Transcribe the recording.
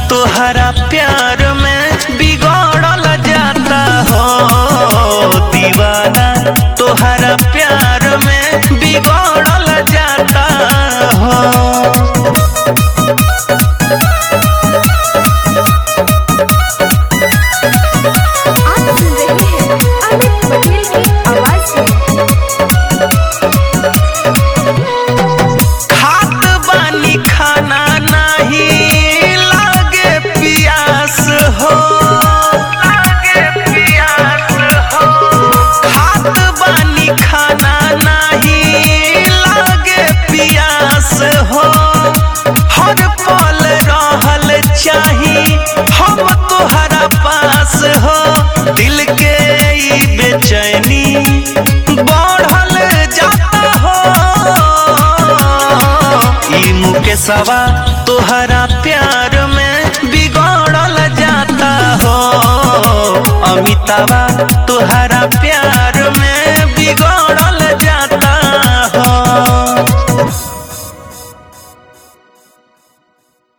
तोहरा प्यार में बिगड़ल जाता हो दीवाना, तोहरा प्यार में बिगड़ल जाता हो। आप सुन रहे हैं अमित पटेल की आवाज में। खात बानी खाना नहीं लागे प्यास हो, लागे प्यास हो। खात बानी खाना नहीं लागे प्यास हो। हर पल रहल चाही हम तोहरा पास हो। दिल के ई बेचैनी बढ़ल जाता हो। ई मुकेशवा तोहरा प्यार में बिगड़ल जाता हो। अमितावा तोहरा प्यार